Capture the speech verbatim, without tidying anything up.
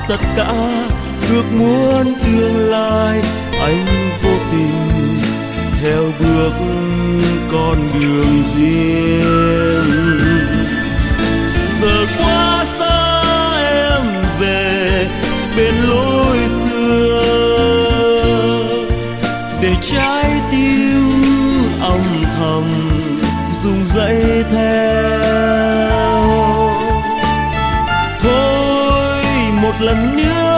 tất cả ước muốn tương lai, anh vô tình theo bước con đường riêng. Giờ quá xa em về bên lối xưa, để trái tim âm thầm rung rẩy theo. Thôi một lần nữa